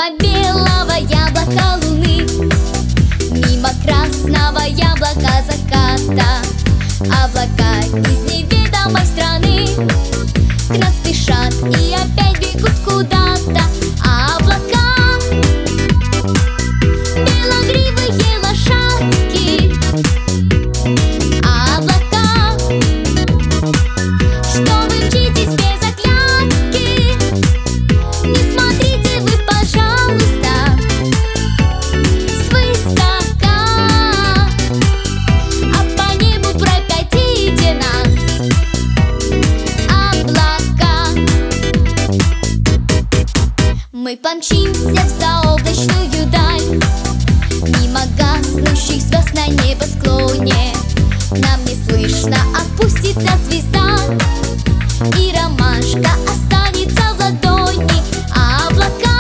Мимо белого яблока луны, мимо красного яблока заката. Облака из неведомой страны к нам спешат и опять бегут куда-то. А облака — белогривые лошадки. А облака — что вы мчитесь без оглядки? Не смотрите вы, пожалуйста, свысока, а по небу прокатите нас, облака. Мы помчимся в заоблачную даль, мимо гаснущих звезд на небосклоне. Нам не слышно опустится звезда, и ромашка останется в ладони. А облака